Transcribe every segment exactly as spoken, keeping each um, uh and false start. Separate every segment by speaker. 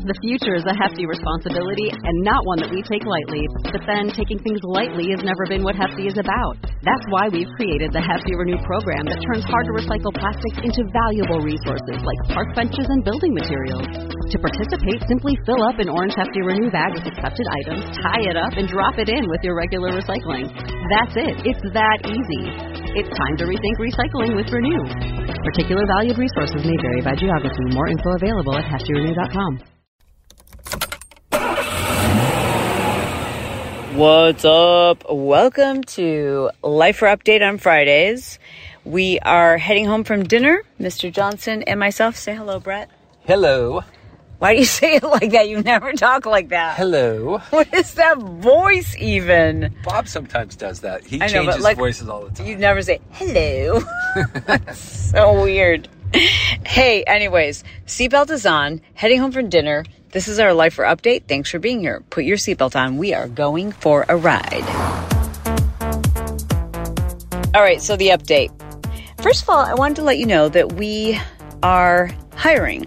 Speaker 1: The future is a hefty responsibility and not one that we take lightly. But then taking things lightly has never been what Hefty is about. That's why we've created the Hefty Renew program that turns hard-to-recycle plastics into valuable resources like park benches and building materials. To participate, simply fill up an orange Hefty Renew bag with accepted items, tie it up, and drop it in with your regular recycling. That's it. It's that easy. It's time to rethink recycling with Renew. Particular valued resources may vary by geography. More info available at hefty renew dot com.
Speaker 2: What's up? Welcome to Lifer Update on Fridays. We are heading home from dinner. Mister Johnson and myself. Say hello, Brett.
Speaker 3: Hello.
Speaker 2: Why do you say it like that? You never talk like that.
Speaker 3: Hello.
Speaker 2: What is that voice even?
Speaker 3: Bob sometimes does that. He
Speaker 2: I know,
Speaker 3: changes
Speaker 2: but like,
Speaker 3: voices all the time.
Speaker 2: You never say hello. That's so weird. Hey, anyways, seatbelt is on. Heading home from dinner. This is our Lifer Update. Thanks for being here. Put your seatbelt on. We are going for a ride. All right, so the update. First of all, I wanted to let you know that we are hiring.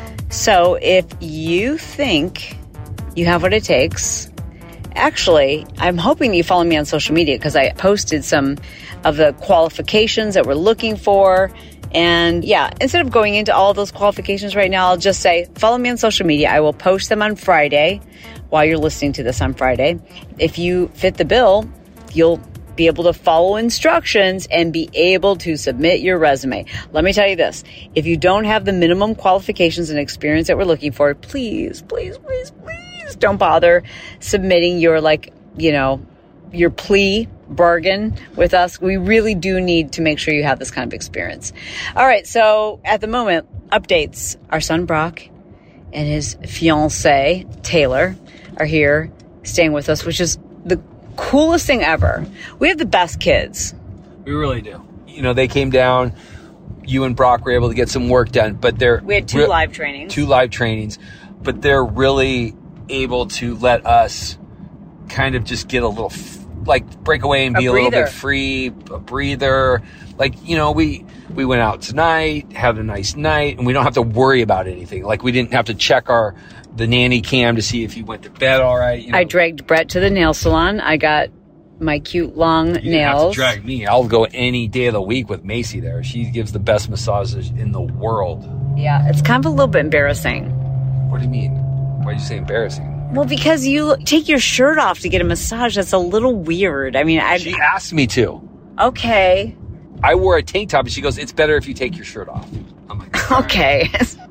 Speaker 2: So if you think you have what it takes, actually, I'm hoping you follow me on social media because I posted some of the qualifications that we're looking for. And yeah, instead of going into all of those qualifications right now, I'll just say, follow me on social media. I will post them on Friday while you're listening to this on Friday. If you fit the bill, you'll be able to follow instructions and be able to submit your resume. Let me tell you this. If you don't have the minimum qualifications and experience that we're looking for, please, please, please, please don't bother submitting your, like, you know, your plea bargain with us. We really do need to make sure you have this kind of experience. All right. So at the moment, updates. Our son Brock and his fiancée Taylor are here staying with us, which is the coolest thing ever. We have the best kids.
Speaker 3: We really do. You know, they came down. You and Brock were able to get some work done, but they're
Speaker 2: we had two re- live trainings.
Speaker 3: Two live trainings, but they're really able to let us kind of just get a little, like, break away and be a, a little bit free, a breather. Like, you know, we we went out tonight, had a nice night, and we don't have to worry about anything. Like, we didn't have to check our the nanny cam to see if he went to bed all right. You know?
Speaker 2: I dragged Brett to the nail salon. I got my cute long
Speaker 3: you
Speaker 2: nails.
Speaker 3: You have to drag me. I'll go any day of the week with Macy there. She gives the best massages in the world.
Speaker 2: Yeah, it's kind of a little bit embarrassing.
Speaker 3: What do you mean? Why did you say embarrassing?
Speaker 2: Well, because you take your shirt off to get a massage. That's a little weird. I mean, I
Speaker 3: She asked me to.
Speaker 2: Okay.
Speaker 3: I wore a tank top, and she goes, "It's better if you take your shirt off." I'm like,
Speaker 2: okay.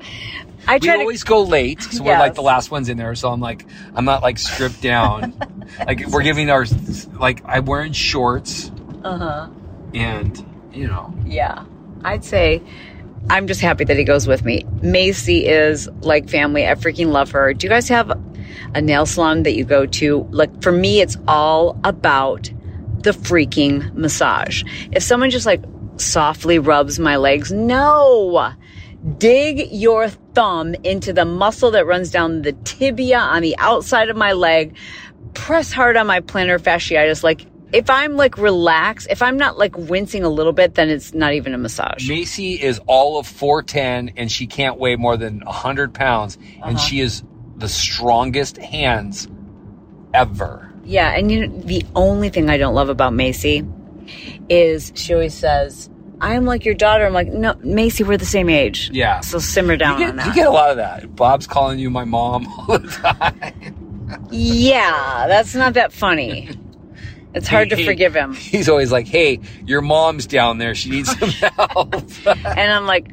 Speaker 2: I
Speaker 3: we
Speaker 2: try
Speaker 3: always
Speaker 2: to...
Speaker 3: go late, so
Speaker 2: yes.
Speaker 3: we're like the last ones in there. So I'm like, I'm not like stripped down. Like we're giving our, like I'm wearing shorts.
Speaker 2: Uh huh.
Speaker 3: And you know.
Speaker 2: Yeah, I'd say I'm just happy that he goes with me. Macy is like family. I freaking love her. Do you guys have a nail salon that you go to? Like for me, it's all about the freaking massage. If someone just like softly rubs my legs, no. Dig your thumb into the muscle that runs down the tibia on the outside of my leg. Press hard on my plantar fasciitis. Like, if I'm like relaxed, if I'm not like wincing a little bit, then it's not even a massage.
Speaker 3: Macy is all of four ten and she can't weigh more than one hundred pounds. Uh-huh. And she is the strongest hands ever.
Speaker 2: Yeah. And you know, the only thing I don't love about Macy is she always says, I'm like your daughter. I'm like, no, Macy, we're the same age.
Speaker 3: Yeah.
Speaker 2: So simmer down
Speaker 3: you get,
Speaker 2: on that.
Speaker 3: You get a lot of that. Bob's calling you my mom all the time.
Speaker 2: Yeah, that's not that funny. It's hard
Speaker 3: hey,
Speaker 2: to forgive him.
Speaker 3: He's always like, hey, your mom's down there. She needs some help.
Speaker 2: And I'm like,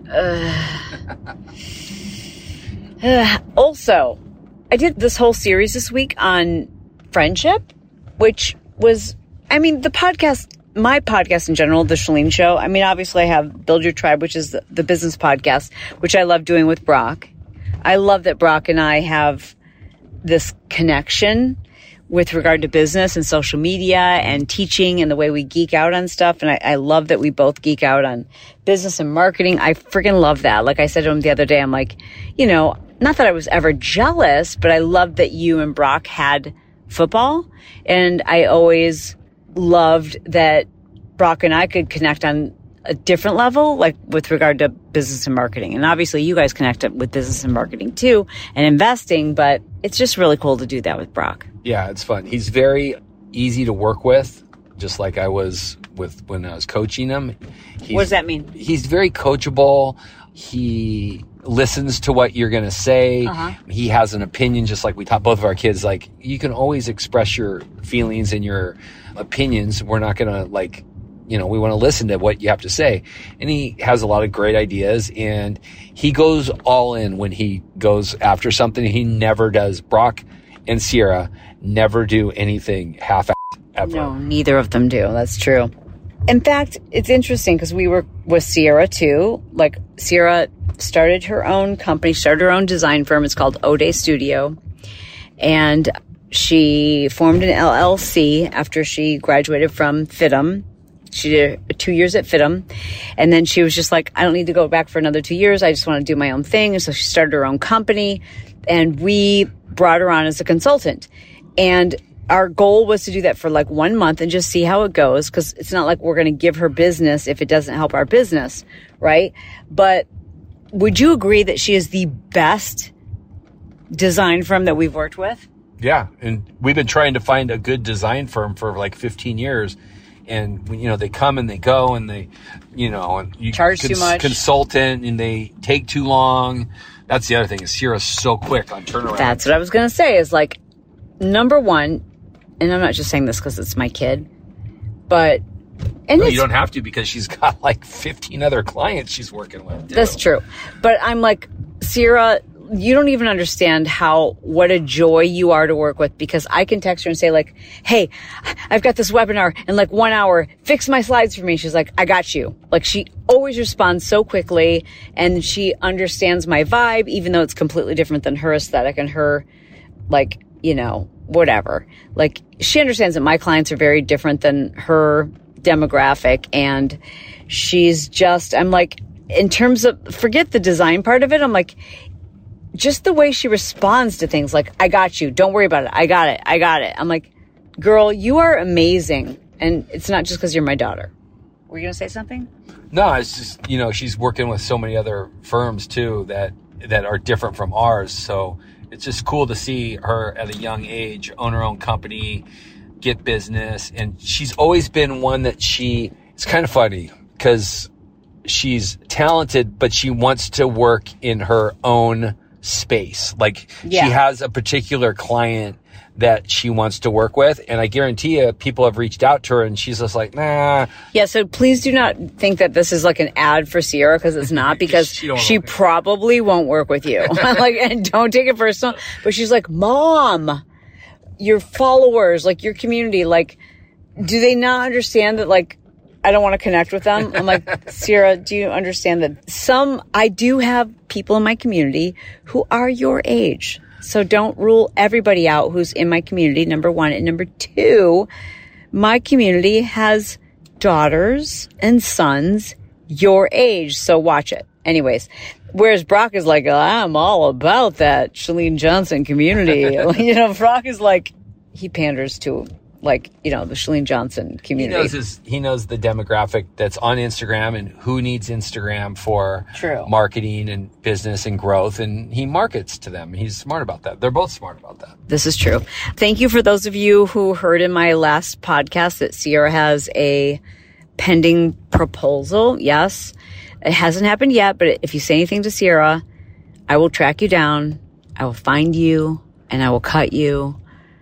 Speaker 2: ugh. Also, I did this whole series this week on friendship, which was, I mean, the podcast... My podcast in general, The Chalene Show. I mean, obviously I have Build Your Tribe, which is the, the business podcast, which I love doing with Brock. I love that Brock and I have this connection with regard to business and social media and teaching and the way we geek out on stuff. And I, I love that we both geek out on business and marketing. I freaking love that. Like I said to him the other day, I'm like, you know, not that I was ever jealous, but I love that you and Brock had football. And I always loved that Brock and I could connect on a different level, like with regard to business and marketing. And obviously you guys connect up with business and marketing too and investing, but it's just really cool to do that with Brock.
Speaker 3: Yeah, it's fun. He's very easy to work with, just like I was with when I was coaching him. He's,
Speaker 2: what does that mean?
Speaker 3: He's very coachable. He listens to what you're going to say. Uh-huh. He has an opinion, just like we taught both of our kids. Like, you can always express your feelings and your opinions. We're not going to like, you know, we want to listen to what you have to say. And he has a lot of great ideas, and he goes all in when he goes after something. He never does. Brock and Sierra never do anything half-assed ever.
Speaker 2: No, neither of them do. That's true. In fact, it's interesting because we were with Sierra too. Like, Sierra started her own company, started her own design firm. It's called O'Day Studio. And she formed an L L C after she graduated from F I T M. She did two years at F I T M. And then she was just like, I don't need to go back for another two years. I just want to do my own thing. And so she started her own company. And we brought her on as a consultant. And our goal was to do that for like one month and just see how it goes, because it's not like we're going to give her business if it doesn't help our business, right? But would you agree that she is the best design firm that we've worked with?
Speaker 3: Yeah, and we've been trying to find a good design firm for like fifteen years. And, you know, they come and they go, and they, you know, and you
Speaker 2: charge cons- too much.
Speaker 3: Consultant, and they take too long. That's the other thing, is Sierra's so quick on turnaround.
Speaker 2: That's what I was going to say, is like, number one, and I'm not just saying this because it's my kid, but... and
Speaker 3: no, you don't have to, because she's got like fifteen other clients she's working with. Too.
Speaker 2: That's true. But I'm like, Sierra, you don't even understand how, what a joy you are to work with, because I can text her and say like, hey, I've got this webinar in like one hour. Fix my slides for me. She's like, I got you. Like, she always responds so quickly, and she understands my vibe, even though it's completely different than her aesthetic and her, like, you know, whatever. Like, she understands that my clients are very different than her demographic, and she's just, I'm like, in terms of, forget the design part of it, I'm like, just the way she responds to things, like, I got you, don't worry about it, I got it, I got it. I'm like, girl, you are amazing. And it's not just because you're my daughter. Were you going to say something?
Speaker 3: No, it's just, you know, she's working with so many other firms too that that are different from ours. So it's just cool to see her at a young age own her own company, get business. And she's always been one that she, it's kind of funny because she's talented, but she wants to work in her own space. Like, yeah. She has a particular client that she wants to work with. And I guarantee you, people have reached out to her and she's just like, nah.
Speaker 2: Yeah, so please do not think that this is like an ad for Sierra, because it's not, because she, she probably won't work with you. Like, and don't take it personal. But she's like, Mom, your followers, like your community, like, do they not understand that, like, I don't want to connect with them? I'm like, Sierra, do you understand that some, I do have people in my community who are your age. So don't rule everybody out who's in my community, number one. And number two, my community has daughters and sons your age. So watch it. Anyways, whereas Brock is like, I'm all about that Chalene Johnson community. You know, Brock is like, he panders to, like, you know, the Chalene Johnson community.
Speaker 3: He knows his, he knows the demographic that's on Instagram and who needs Instagram for
Speaker 2: True.
Speaker 3: marketing and business and growth. And he markets to them. He's smart about that. They're both smart about that.
Speaker 2: This is true. Thank you for those of you who heard in my last podcast that Sierra has a pending proposal. Yes, it hasn't happened yet, but if you say anything to Sierra, I will track you down. I will find you and I will cut you,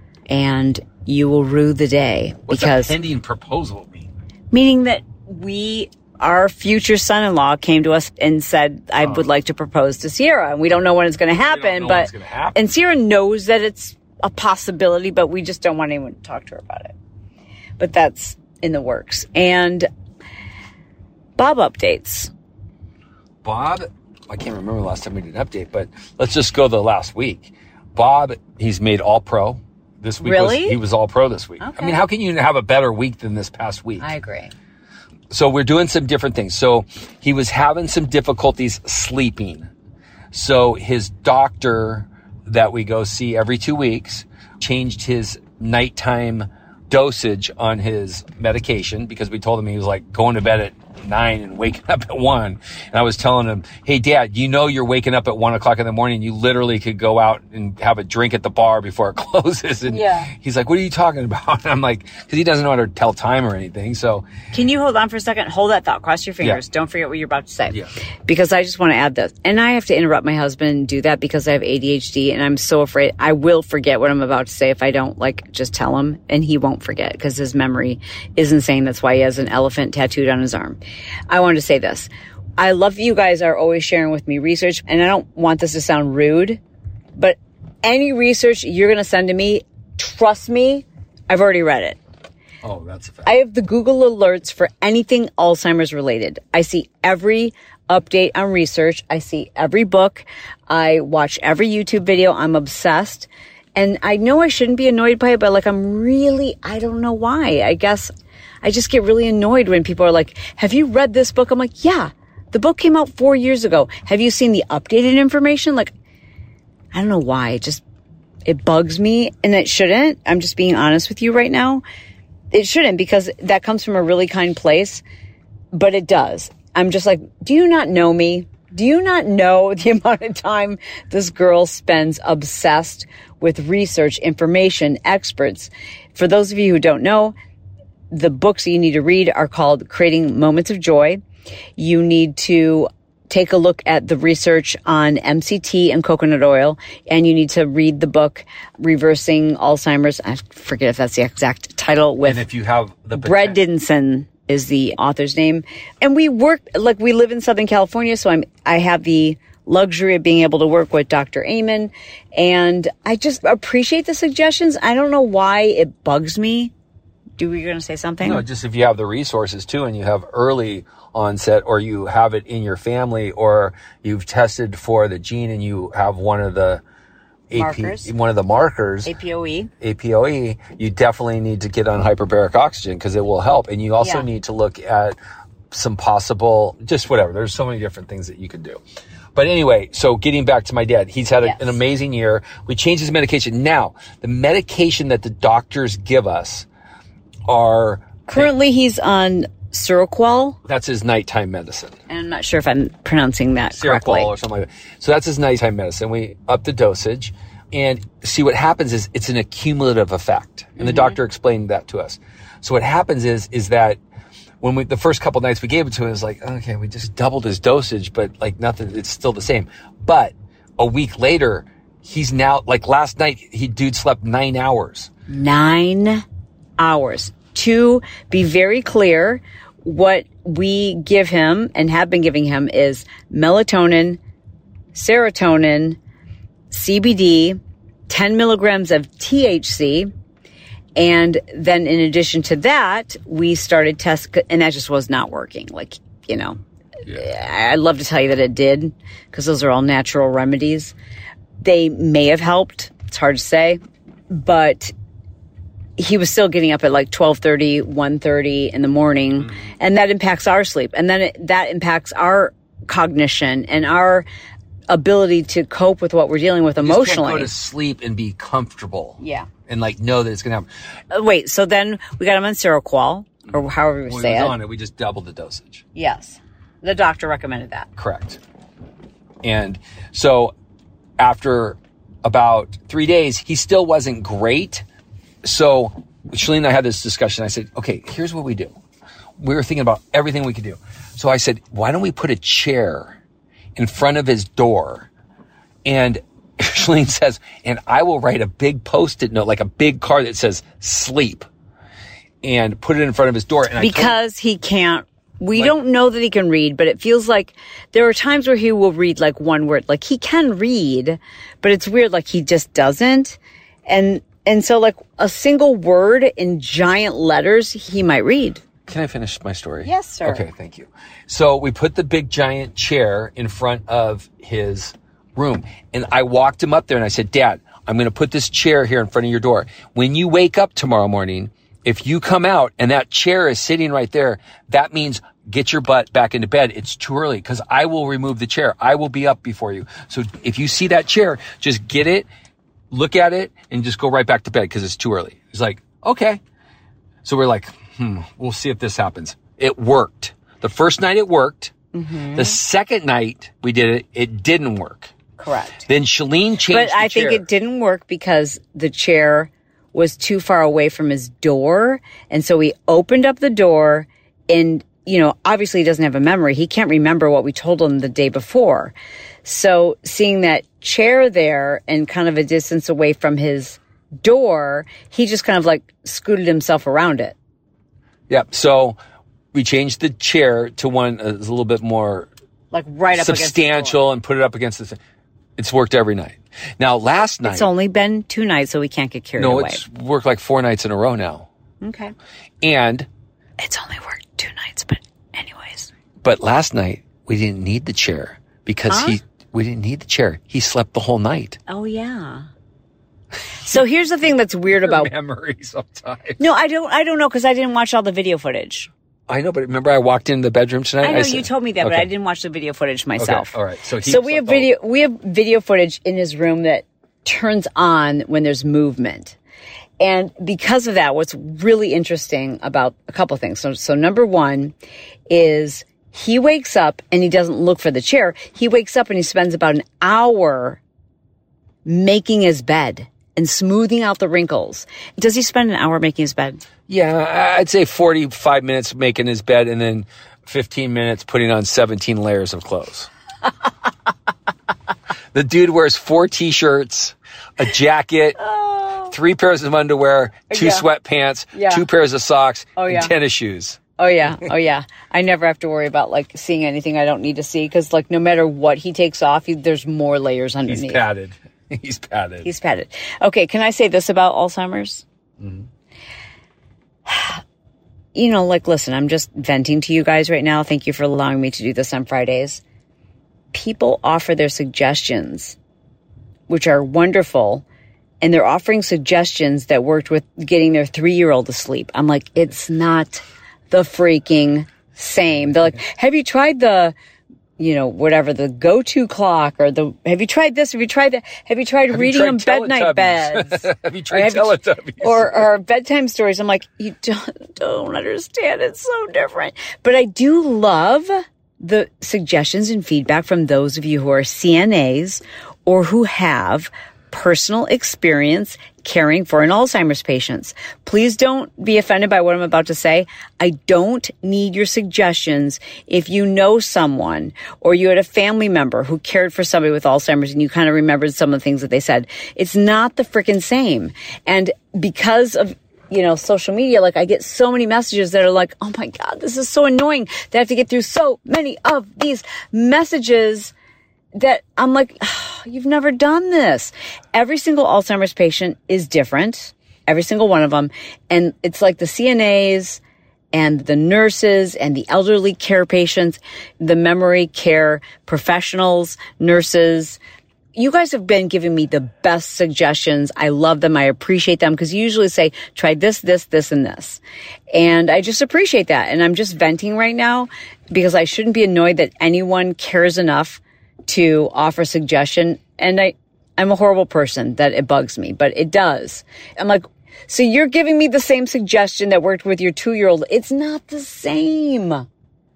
Speaker 2: and you will rue the day.
Speaker 3: What's
Speaker 2: because
Speaker 3: a pending proposal mean?
Speaker 2: Meaning that we, our future son-in-law came to us and said, I oh. would like to propose to Sierra. And we don't know when it's going to happen, but,
Speaker 3: happen.
Speaker 2: And Sierra knows that it's a possibility, but we just don't want anyone to talk to her about it. But that's in the works. And Bob updates.
Speaker 3: Bob, I can't remember the last time we did an update, but let's just go the last week. Bob, he's made all pro. This week
Speaker 2: really?
Speaker 3: was, he was all pro this week.
Speaker 2: Okay.
Speaker 3: I mean, how can you have a better week than this past week?
Speaker 2: I agree.
Speaker 3: So we're doing some different things. So he was having some difficulties sleeping. So his doctor that we go see every two weeks changed his nighttime dosage on his medication, because we told him he was like going to bed at nine and waking up at one. And I was telling him, hey, Dad, you know you're waking up at one o'clock in the morning. You literally could go out and have a drink at the bar before it closes. And
Speaker 2: yeah.
Speaker 3: he's like, what are you talking about? And I'm like, because he doesn't know how to tell time or anything. So
Speaker 2: can you hold on for a second? Hold that thought. Cross your fingers.
Speaker 3: Yeah.
Speaker 2: Don't forget what you're about to say.
Speaker 3: Yeah.
Speaker 2: Because I just want to add this. And I have to interrupt my husband and do that because I have A D H D and I'm so afraid I will forget what I'm about to say if I don't like just tell him, and he won't forget because his memory is insane. That's why he has an elephant tattooed on his arm. I wanted to say this. I love that you guys are always sharing with me research, and I don't want this to sound rude, but any research you're going to send to me, trust me, I've already read it.
Speaker 3: Oh, that's a fact.
Speaker 2: I have the Google alerts for anything Alzheimer's related. I see every update on research. I see every book. I watch every YouTube video. I'm obsessed. And I know I shouldn't be annoyed by it, but like I'm really, I don't know why. I guess I just get really annoyed when people are like, have you read this book? I'm like, yeah, the book came out four years ago. Have you seen the updated information? Like, I don't know why. It just, it bugs me, and it shouldn't. I'm just being honest with you right now. It shouldn't, because that comes from a really kind place, but it does. I'm just like, do you not know me? Do you not know the amount of time this girl spends obsessed with research, information, experts? For those of you who don't know, the books you need to read are called Creating Moments of Joy. You need to take a look at the research on M C T and coconut oil, and you need to read the book Reversing Alzheimer's. I forget if that's the exact title. With
Speaker 3: and if you have the
Speaker 2: Brad Didinson is the author's name. And we work, like we live in Southern California, so I'm, I have the luxury of being able to work with Doctor Amen. And I just appreciate the suggestions. I don't know why it bugs me. Do we going to say something?
Speaker 3: No, just if you have the resources too, and you have early onset, or you have it in your family, or you've tested for the gene and you have one of the A P,
Speaker 2: markers.
Speaker 3: one of the markers,
Speaker 2: A P O E.
Speaker 3: A P O E, you definitely need to get on hyperbaric oxygen because it will help. And you also
Speaker 2: Yeah.
Speaker 3: need to look at some possible, just whatever. There's so many different things that you could do. But anyway, so getting back to my dad, he's had a,
Speaker 2: Yes.
Speaker 3: an amazing year. We changed his medication. Now, the medication that the doctors give us are...
Speaker 2: Currently, he's on Seroquel.
Speaker 3: That's his nighttime medicine.
Speaker 2: And I'm not sure if I'm pronouncing that correctly.
Speaker 3: Seroquel or something like that. So that's his nighttime medicine. We up the dosage. And see, what happens is it's an accumulative effect. And mm-hmm. the doctor explained that to us. So what happens is, is that when we, the first couple nights we gave it to him, it was like, okay, we just doubled his dosage, but like nothing, it's still the same. But a week later, he's now, like last night, he dude slept nine hours.
Speaker 2: Nine hours. To be very clear, what we give him and have been giving him is melatonin, serotonin, C B D, ten milligrams of T H C. And then in addition to that, we started test, and that just was not working. Like, you know, yeah. I'd love to tell you that it did, because those are all natural remedies. They may have helped. It's hard to say, but he was still getting up at like twelve thirty, one thirty in the morning, mm-hmm. and that impacts our sleep. And then it, that impacts our cognition and our ability to cope with what we're dealing with emotionally.
Speaker 3: You just can't go to sleep and be comfortable.
Speaker 2: Yeah.
Speaker 3: And like know that it's going to happen.
Speaker 2: Uh, wait, so then we got him on Seroquel, or however we
Speaker 3: when
Speaker 2: say
Speaker 3: he was
Speaker 2: it.
Speaker 3: on it, we just doubled the dosage.
Speaker 2: Yes. The doctor recommended that.
Speaker 3: Correct. And so after about three days, he still wasn't great. So Shalene and I had this discussion. I said, okay, here's what we do. We were thinking about everything we could do. So I said, why don't we put a chair in front of his door? And Shalene says, and I will write a big Post-it note, like a big card that says sleep, and put it in front of his door. And
Speaker 2: because I he can't, we
Speaker 3: like,
Speaker 2: don't know that he can read, but it feels like there are times where he will read like one word. Like he can read, but it's weird. Like he just doesn't. And, and so like a single word in giant letters, he might read.
Speaker 3: Can I finish my story?
Speaker 2: Yes, sir.
Speaker 3: Okay, thank you. So we put the big giant chair in front of his room, and I walked him up there and I said, Dad, I'm going to put this chair here in front of your door. When you wake up tomorrow morning, if you come out and that chair is sitting right there, that means get your butt back into bed. It's too early, because I will remove the chair. I will be up before you. So if you see that chair, just get it, look at it, and just go right back to bed because it's too early. He's like, okay. So we're like, hmm, we'll see if this happens. It worked. The first night it worked. Mm-hmm. The second night we did it, it didn't work.
Speaker 2: Correct.
Speaker 3: Then Chalene changed
Speaker 2: But
Speaker 3: the
Speaker 2: I
Speaker 3: chair.
Speaker 2: think it didn't work because the chair was too far away from his door. And so we opened up the door and, you know, obviously he doesn't have a memory. He can't remember what we told him the day before. So seeing that chair there and kind of a distance away from his door, he just kind of like scooted himself around it.
Speaker 3: Yep. So we changed the chair to one that's a little bit more
Speaker 2: like right up
Speaker 3: substantial and put it up against the thing. It's worked every night. Now, last night...
Speaker 2: It's only been two nights, so we can't get carried
Speaker 3: no,
Speaker 2: away.
Speaker 3: No, it's worked like four nights in a row now.
Speaker 2: Okay.
Speaker 3: And...
Speaker 2: It's only worked two nights, but anyways.
Speaker 3: But last night, we didn't need the chair because huh? he... We didn't need the chair. He slept the whole night.
Speaker 2: Oh, yeah. So here's the thing that's weird about...
Speaker 3: memory sometimes.
Speaker 2: No, I don't I don't know because I didn't watch all the video footage.
Speaker 3: I know, but remember I walked into the bedroom tonight?
Speaker 2: I know,
Speaker 3: I said,
Speaker 2: you told me that,
Speaker 3: okay.
Speaker 2: but I didn't watch the video footage myself.
Speaker 3: Okay, all right. So, he
Speaker 2: so we have video we have video footage in his room that turns on when there's movement. And because of that, what's really interesting about a couple of things. So, so number one is he wakes up and he doesn't look for the chair. He wakes up and he spends about an hour making his bed and smoothing out the wrinkles. Does he spend an hour making his bed?
Speaker 3: Yeah, I'd say forty-five minutes making his bed and then fifteen minutes putting on seventeen layers of clothes. The dude wears four t-shirts, a jacket, oh. three pairs of underwear, two yeah. sweatpants, yeah. two pairs of socks, oh, yeah. and tennis shoes.
Speaker 2: Oh, yeah. Oh, yeah. I never have to worry about, like, seeing anything I don't need to see because, like, no matter what he takes off, he, there's more layers underneath.
Speaker 3: He's padded. He's padded.
Speaker 2: He's padded. Okay, can I say this about Alzheimer's? Mm-hmm. You know, like, listen, I'm just venting to you guys right now. Thank you for allowing me to do this on Fridays. People offer their suggestions, which are wonderful, and they're offering suggestions that worked with getting their three-year-old to sleep. I'm like, it's not the freaking same. They're like, have you tried the... you know, whatever, the go-to clock or the, have you tried this? Have you tried that? Have you tried
Speaker 3: have
Speaker 2: reading
Speaker 3: you
Speaker 2: them bed night beds?
Speaker 3: Have you tried Teletubbies?
Speaker 2: Or, or bedtime stories. I'm like, you don't, don't understand. It's so different. But I do love the suggestions and feedback from those of you who are C N As or who have personal experience caring for an Alzheimer's patient. Please don't be offended by what I'm about to say. I don't need your suggestions if you know someone or you had a family member who cared for somebody with Alzheimer's and you kind of remembered some of the things that they said. It's not the freaking same. And because of you know, social media, like I get so many messages that are like, oh my God, this is so annoying that I have to get through so many of these messages that I'm like, oh, you've never done this. Every single Alzheimer's patient is different, every single one of them. And it's like the C N As and the nurses and the elderly care patients, the memory care professionals, nurses. You guys have been giving me the best suggestions. I love them. I appreciate them because you usually say, try this, this, this, and this. And I just appreciate that. And I'm just venting right now because I shouldn't be annoyed that anyone cares enough to offer suggestion. And I, I'm a horrible person that it bugs me, but it does. I'm like, so you're giving me the same suggestion that worked with your two-year-old. It's not the same.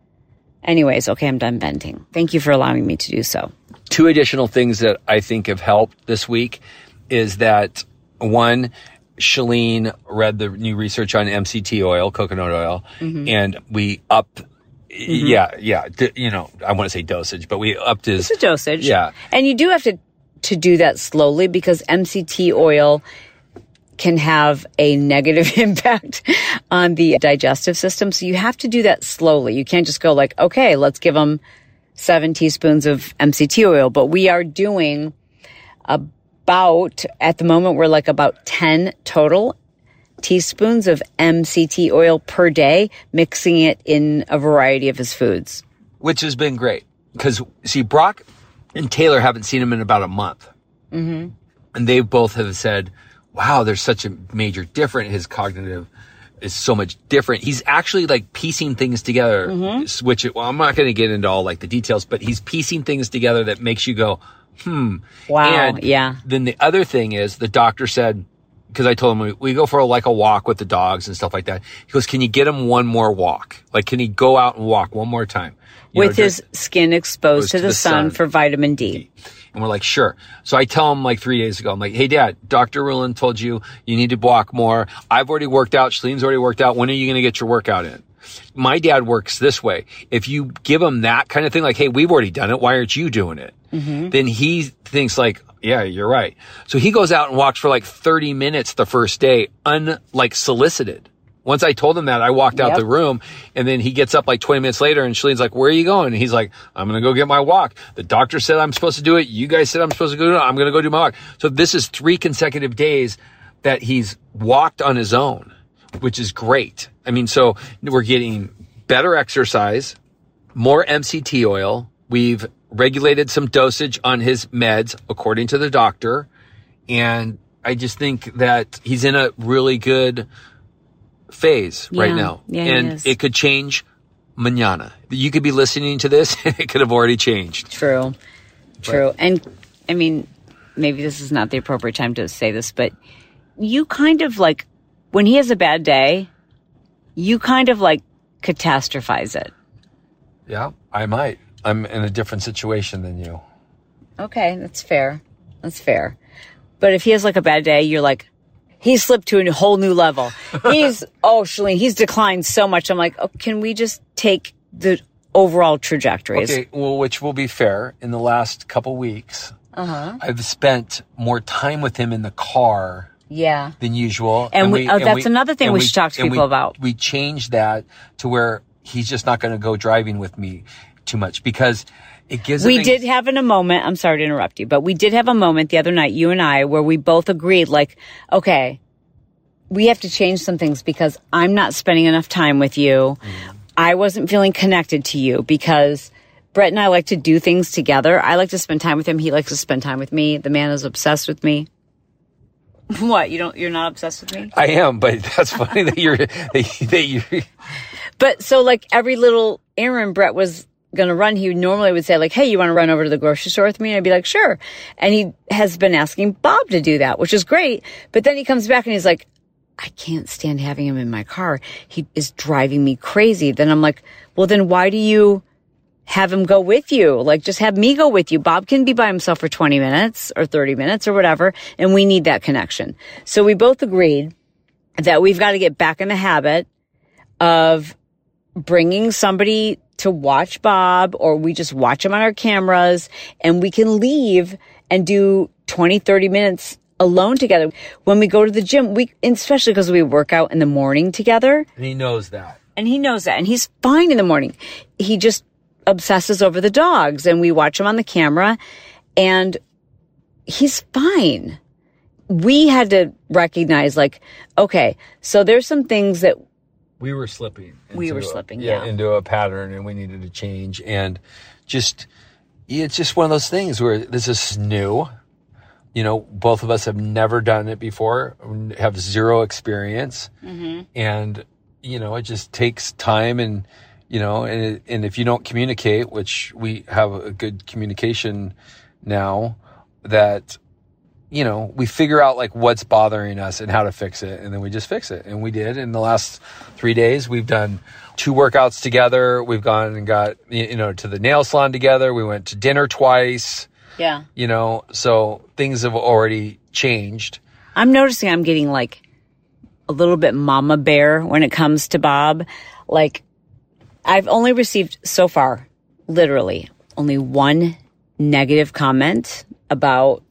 Speaker 2: Anyways, okay, I'm done venting. Thank you for allowing me to do so.
Speaker 3: Two additional things that I think have helped this week is that, one, Chalene read the new research on M C T oil, coconut oil, mm-hmm. and we upped Mm-hmm. Yeah, yeah. D- you know, I want to say dosage, but we upped his...
Speaker 2: It's a dosage.
Speaker 3: Yeah.
Speaker 2: And you do have to, to do that slowly because M C T oil can have a negative impact on the digestive system. So you have to do that slowly. You can't just go like, okay, let's give them seven teaspoons of M C T oil. But we are doing about, at the moment, we're like about ten total teaspoons of M C T oil per day, mixing it in a variety of his foods.
Speaker 3: Which has been great. Because, see, Brock and Taylor haven't seen him in about a month. Mm-hmm. And they both have said, wow, there's such a major difference. His cognitive is so much different. He's actually like piecing things together, mm-hmm. which, well, I'm not going to get into all like the details, but he's piecing things together that makes you go, hmm.
Speaker 2: Wow,
Speaker 3: and
Speaker 2: yeah.
Speaker 3: Then the other thing is the doctor said, because I told him we, we go for a, like a walk with the dogs and stuff like that. He goes, can you get him one more walk? Like, can he go out and walk one more time? You
Speaker 2: with
Speaker 3: know,
Speaker 2: his
Speaker 3: just,
Speaker 2: skin exposed to, to the, the sun, sun for vitamin D.
Speaker 3: And we're like, sure. So I tell him like three days ago, I'm like, hey, Dad, Doctor Rulin told you you need to walk more. I've already worked out. Shalene's already worked out. When are you going to get your workout in? My dad works this way. If you give him that kind of thing, like, hey, we've already done it. Why aren't you doing it? Mm-hmm. Then he thinks like, yeah, you're right. So he goes out and walks for like thirty minutes the first day, un like solicited. Once I told him that, I walked out yep. the room, and then he gets up like twenty minutes later, and Shalene's like, where are you going? And he's like, I'm going to go get my walk. The doctor said I'm supposed to do it. You guys said I'm supposed to go do it. I'm going to go do my walk. So this is three consecutive days that he's walked on his own, which is great. I mean, so we're getting better exercise, more M C T oil. We've regulated some dosage on his meds, according to the doctor. And I just think that he's in a really good phase yeah. right now.
Speaker 2: Yeah,
Speaker 3: and it could change mañana. You could be listening to this and it could have already changed.
Speaker 2: True. True. But, and I mean, maybe this is not the appropriate time to say this, but you kind of like, when he has a bad day, you kind of like catastrophize it.
Speaker 3: Yeah, I might. I'm in a different situation than you.
Speaker 2: Okay, that's fair. That's fair. But if he has like a bad day, you're like, he's slipped to a whole new level. He's, oh, Shalene, he's declined so much. I'm like, oh, can we just take the overall trajectories?
Speaker 3: Okay, well, which will be fair. In the last couple weeks, uh-huh. I've spent more time with him in the car
Speaker 2: yeah.
Speaker 3: than usual.
Speaker 2: And, and we, we oh, and that's we, another thing we, we should talk to people
Speaker 3: we,
Speaker 2: about.
Speaker 3: We changed that to where he's just not going to go driving with me too much because it gives
Speaker 2: we did have in a moment, I'm sorry to interrupt you, but we did have a moment the other night, you and I, where we both agreed like, okay, we have to change some things because I'm not spending enough time with you. Mm. I wasn't feeling connected to you because Brett and I like to do things together. I like to spend time with him. He likes to spend time with me. The man is obsessed with me. What? You don't, you're not obsessed with me?
Speaker 3: I am, but that's funny that you're, that, that you're.
Speaker 2: But so like every little errand Brett was going to run, he normally would say like, hey, you want to run over to the grocery store with me? And I'd be like, sure. And he has been asking Bob to do that, which is great. But then he comes back and he's like, I can't stand having him in my car. He is driving me crazy. Then I'm like, well, then why do you have him go with you? Like, just have me go with you. Bob can be by himself for twenty minutes or thirty minutes or whatever. And we need that connection. So we both agreed that we've got to get back in the habit of bringing somebody to watch Bob, or we just watch him on our cameras, and we can leave and do twenty, thirty minutes alone together. When we go to the gym, we, especially because we work out in the morning together.
Speaker 3: And he knows that.
Speaker 2: And he knows that. And he's fine in the morning. He just obsesses over the dogs, and we watch him on the camera, and he's fine. We had to recognize like, okay, so there's some things that
Speaker 3: we were slipping.
Speaker 2: We were slipping, a, yeah,
Speaker 3: yeah. into a pattern, and we needed to change. And just, it's just one of those things where this is new. You know, both of us have never done it before, have zero experience. Mm-hmm. And, you know, it just takes time, and, you know, and, it, and if you don't communicate, which we have a good communication now, that, you know, we figure out like what's bothering us and how to fix it. And then we just fix it. And we did. In the last three days, we've done two workouts together. We've gone and got, you know, to the nail salon together. We went to dinner twice.
Speaker 2: Yeah.
Speaker 3: You know, so things have already changed.
Speaker 2: I'm noticing I'm getting like a little bit mama bear when it comes to Bob. Like, I've only received so far, literally, only one negative comment about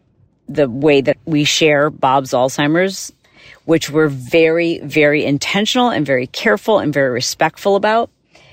Speaker 2: the way that we share Bob's Alzheimer's, which we're very, very intentional and very careful and very respectful about.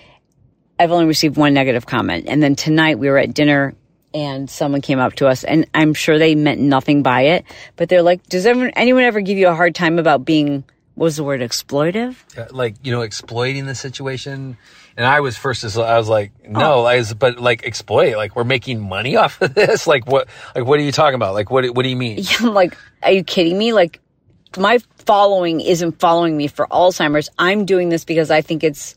Speaker 2: I've only received one negative comment. And then tonight we were at dinner and someone came up to us, and I'm sure they meant nothing by it, but they're like, does anyone, anyone ever give you a hard time about being, what was the word, exploitive?
Speaker 3: Yeah, like, you know, exploiting the situation. And I was first, I was like, no, oh. I was, but like exploit, like we're making money off of this. Like what, like what are you talking about? Like what, what do you mean?
Speaker 2: Yeah, I'm like, are you kidding me? Like my following isn't following me for Alzheimer's. I'm doing this because I think it's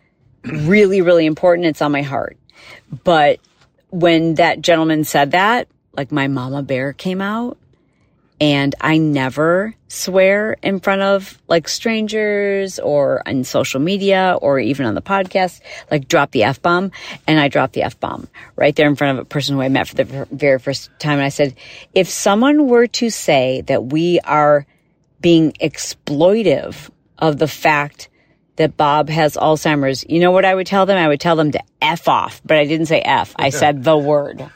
Speaker 2: really, really important. It's on my heart. But when that gentleman said that, like my mama bear came out, And I never swear in front of like strangers or on social media or even on the podcast, like drop the F-bomb. And I dropped the F-bomb right there in front of a person who I met for the very first time. And I said, if someone were to say that we are being exploitive of the fact that Bob has Alzheimer's, you know what I would tell them? I would tell them to F off, but I didn't say F. I said the word.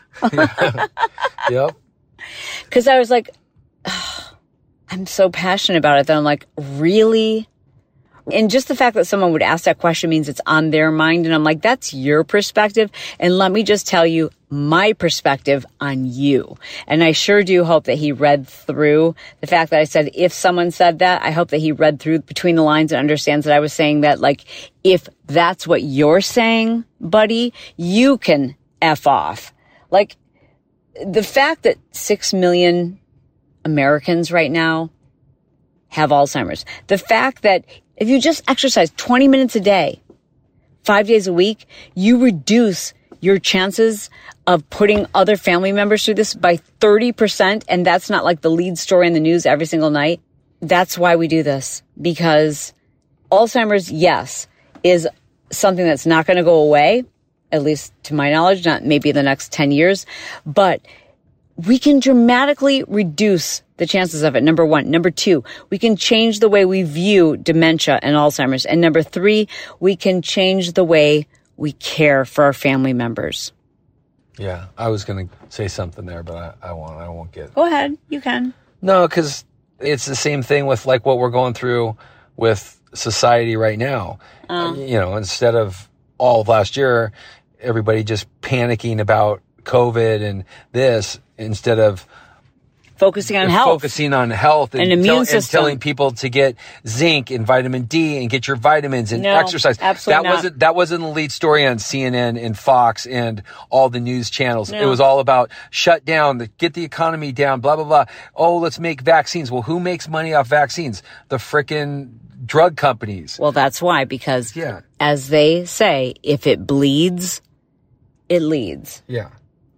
Speaker 3: Yep.
Speaker 2: Because I was like, oh, I'm so passionate about it that I'm like, really? And just the fact that someone would ask that question means it's on their mind. And I'm like, that's your perspective. And let me just tell you my perspective on you. And I sure do hope that he read through the fact that I said, if someone said that, I hope that he read through between the lines and understands that I was saying that, like, if that's what you're saying, buddy, you can F off. Like, the fact that six million Americans right now have Alzheimer's, the fact that if you just exercise twenty minutes a day, five days a week, you reduce your chances of putting other family members through this by thirty percent. And that's not like the lead story in the news every single night. That's why we do this, because Alzheimer's, yes, is something that's not going to go away, at least to my knowledge, not maybe in the next ten years, but we can dramatically reduce the chances of it. Number one. Number two, we can change the way we view dementia and Alzheimer's. And number three, we can change the way we care for our family members.
Speaker 3: Yeah, I was going to say something there, but I, I won't. I won't get.
Speaker 2: Go ahead. You can.
Speaker 3: No, because it's the same thing with like what we're going through with society right now. Uh. You know, instead of all of last year, everybody just panicking about COVID and this, instead of
Speaker 2: focusing on health,
Speaker 3: focusing on health and,
Speaker 2: and immune
Speaker 3: tell,
Speaker 2: system,
Speaker 3: and telling people to get zinc and vitamin D and get your vitamins and
Speaker 2: no,
Speaker 3: exercise.
Speaker 2: Absolutely
Speaker 3: that
Speaker 2: not.
Speaker 3: wasn't that wasn't the lead story on C N N and Fox and all the news channels.
Speaker 2: No.
Speaker 3: It was all about shut down, the, get the economy down, blah blah blah. Oh, let's make vaccines. Well, who makes money off vaccines? The frickin' drug companies.
Speaker 2: Well, that's why, because
Speaker 3: yeah.
Speaker 2: as they say, if it bleeds, it leads.
Speaker 3: Yeah.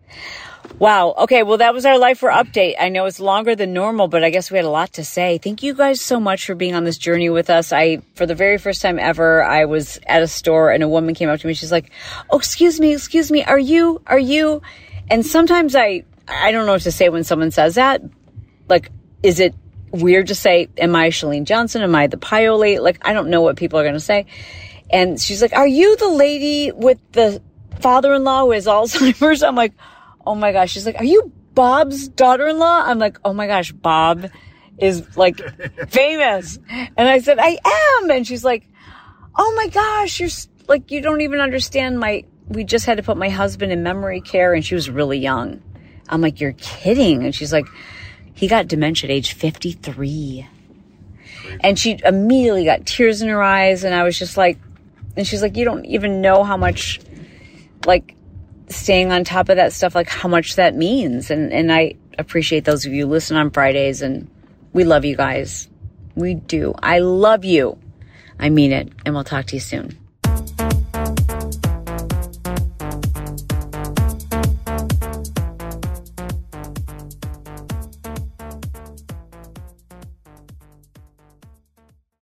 Speaker 2: Wow. Okay. Well, that was our Lifer update. I know it's longer than normal, but I guess we had a lot to say. Thank you guys so much for being on this journey with us. I, for the very first time ever, I was at a store and a woman came up to me. She's like, oh, excuse me, excuse me. Are you, are you? And sometimes I, I don't know what to say when someone says that. Like, is it weird to say, am I Chalene Johnson? Am I the Piole? Like, I don't know what people are going to say. And she's like, are you the lady with the father-in-law who has Alzheimer's? I'm like, oh my gosh. She's like, are you Bob's daughter-in-law? I'm like, oh my gosh, Bob is like famous. And I said, I am. And she's like, oh my gosh, you're like, you don't even understand my, we just had to put my husband in memory care and she was really young. I'm like, you're kidding. And she's like, he got dementia at age fifty-three. Crazy. And she immediately got tears in her eyes. And I was just like, and she's like, you don't even know how much, like, staying on top of that stuff, like how much that means. And, and I appreciate those of you who listen on Fridays, and we love you guys. We do. I love you. I mean it. And we'll talk to you soon.